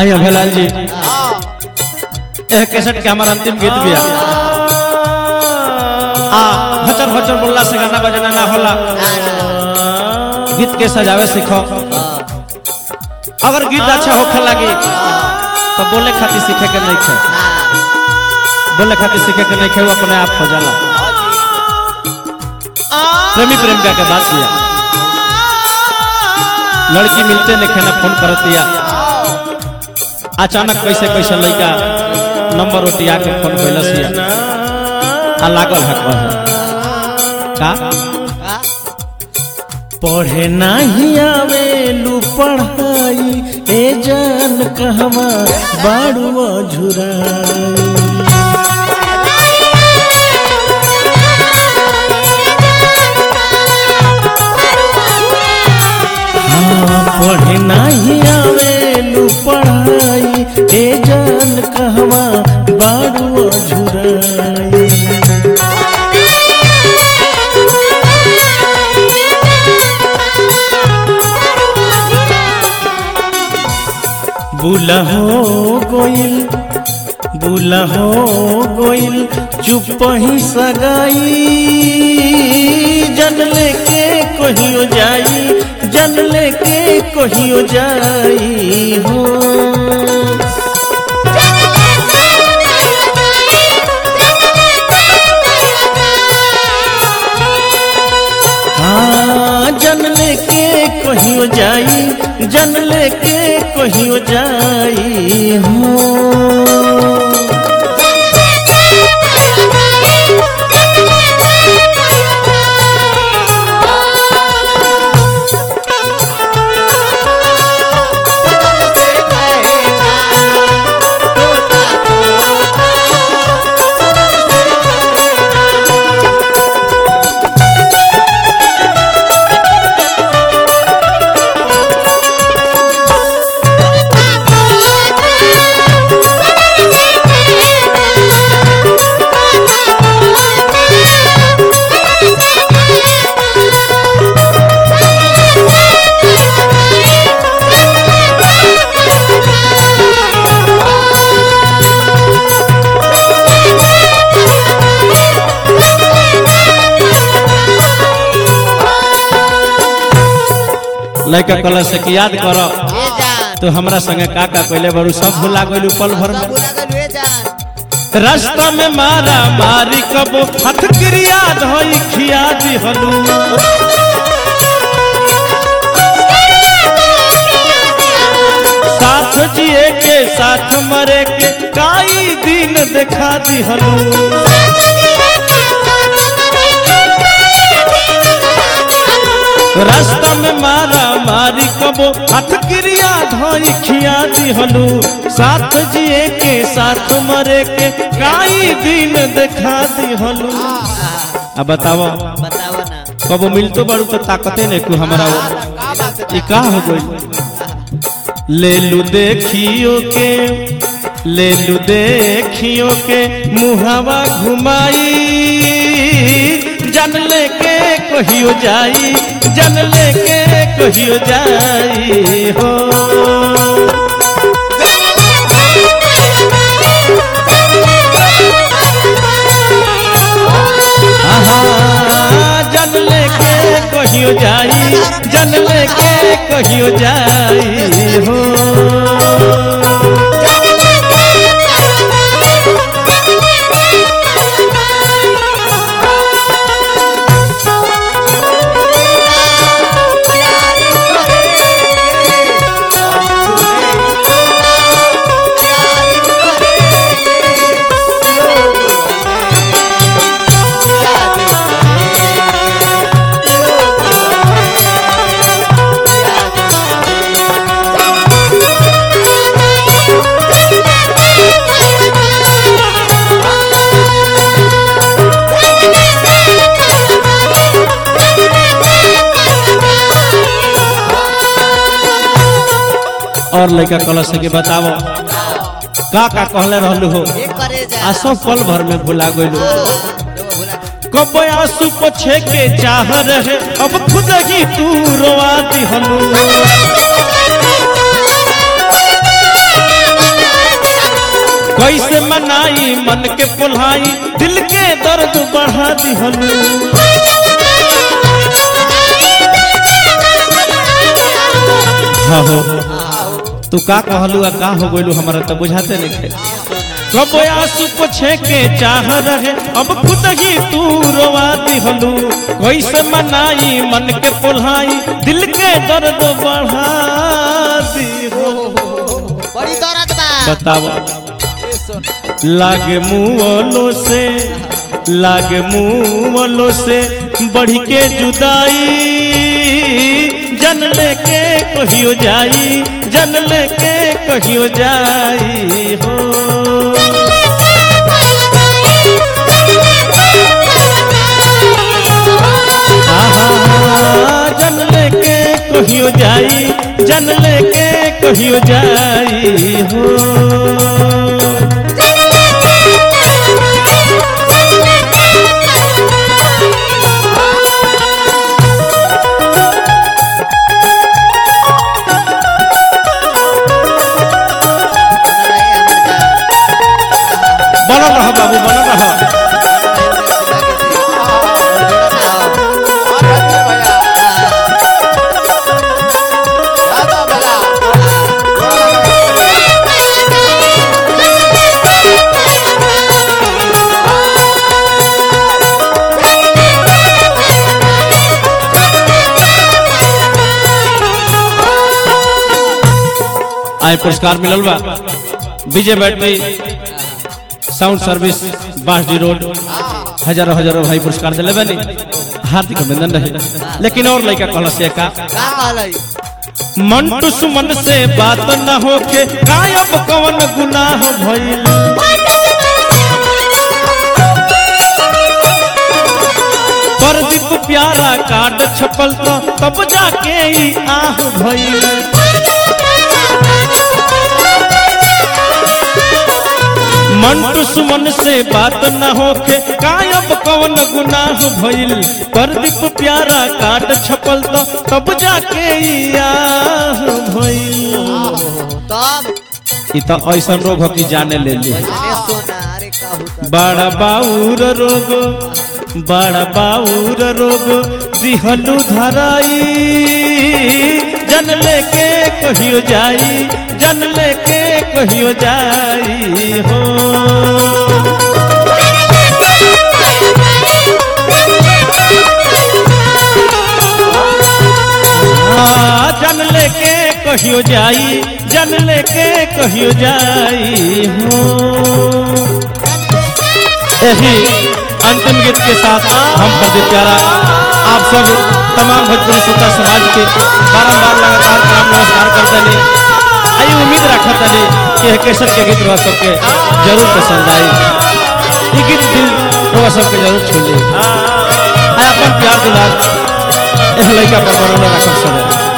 आई अभेलाल जी यह कैसेट के हमारा अंतिम गीत भी है हचर हचर बोलला से गाना बजाना ना होला गीत के सजावे सीखो अगर गीत अच्छा होखे लगी तो बोले खातिर सीखे के नहीं खे बोले खातिर सीखे के नहीं खे वो अपने आप हो जाला प्रेमी प्रेमिका के बात दिया लड़की मिलते नहीं ना फोन कर दिया अचानक कैसे कैसे लड़का नंबर उठिया के फोन कैलस लागल है का पढ़े नहीं आवेलू पढ़ाई ए जान कहवा बाड़ू झुराई पढ़े नहीं आवेलू पढ़ाई ए जान कहवा बाड़ू झुराई बुला हो गोइल चुप ही सगाई जन लेके कहियो जाई जन लेके कहियो जाई हो जन लेके कहियो जाई जन लेके कहियो जाई हो लड़का कल से कि याद करो तो हमरा संगे काका पहले बड़ू सब भुला गइलू पल भर में रास्ता में मारा मारी कबो हथ क्रिया धोई खिया दिहलू साथ जिए के साथ मरे के काई दिन दिखा दिहलू रास्ता में मारा मारी कबो हथ क्रिया धोई खिया दिहलू साथ जिए के साथ मरे के काई दिन दिखा दिहलू अब बताओ ना कबो मिलतो बड़ू तो ताकते नहीं को हमारा ये का हो गई ले लू देखियो के मुहावा घुमाई जन लेके कहियो जाई जन लेके कहियो जाई हो जन लेके कहियो जाई जन लेके कहियो जाई हो और लड़का कलश के बताओ का कहले रहलू हो आ सब पल भर में भुला गइलू कब आंसू पोछे के चाह रहे अब खुद ही तू रोआ दिहलू कैसे मनाई मन के पुल्हाई दिल के दर्द बढ़ा दिहलू हाँ हो तू का कहलू आ का हो गइलू हमारा तो बुझाते नहीं कब आंसू पोछे के चाह रहे अब खुद ही तू रोवा दिहलू कैसे मनाई मन के पुल्हाई दिल के दर्द बढ़ा दिहलू बड़ी दर्द बा बताओ लागे मुँह से बढ़ के जुदाई जन लेके कहियो जाई जन लेके कहियो जाई हो जन लेके कहियो जाई जन लेके कहियो जाई हो बनल रह बाबू बनल रह आए पुरस्कार मिलल बा Vijay battery sound service Bansdi road हजारों हजारों भाई पुरस्कार दिले बनी हार्दिक अभिनंदन रहे लेकिन और लड़का कहल से का मंटू सुमन से बात न होके गायब कवन गुनाह भइल प्रदीप प्यारा कार्ड छपल तो तब जाके ही आह भइल मंटू सुमन से बात न होके गायब कवन गुनाह भइल प्रदीप प्यारा कार्ड छपल तो तब जाके आह भइल तब ऐसा रोग हो कि जाने ले ली बड़ा बाउर रोग दिहलू धराई जन लेके कहियो जाई जन लेके कहियो जाई हो जन लेके कहियो जाई जन लेके कहियो जाई हो यही अंतिम गीत के साथ हम प्रदीप प्यारा आप सब तमाम भोजपुरी श्रोता समाज के बारंबार लगातार प्रणाम नमस्कार करते हैं आई उम्मीद रखता है कि केसर के गीत रह सबके जरूर पसंद आई ये गीत दिल रह सबके जरूर छू ली अपन प्यार दुलार लड़का पर बनौने रख सब